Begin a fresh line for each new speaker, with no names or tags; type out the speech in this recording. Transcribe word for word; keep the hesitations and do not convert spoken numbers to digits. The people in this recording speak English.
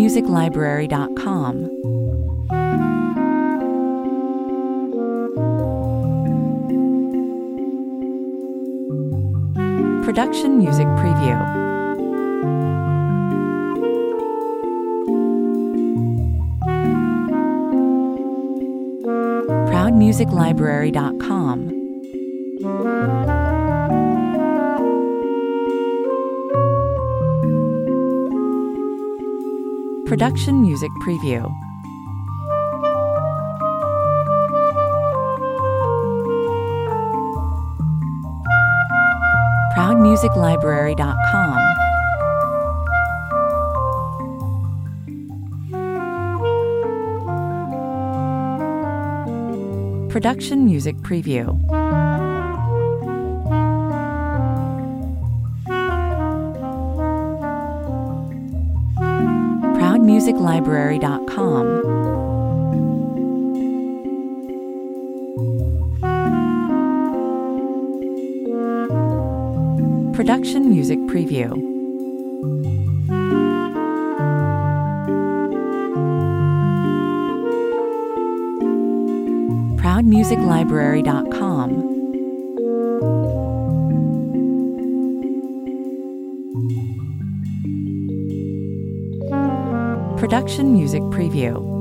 music library dot com. Production Music Preview. proud music library dot com. Production Music Preview. proud music library dot com. Production Music Preview. proud music library dot com. Production Music Preview. proud music library dot com. Production Music Preview.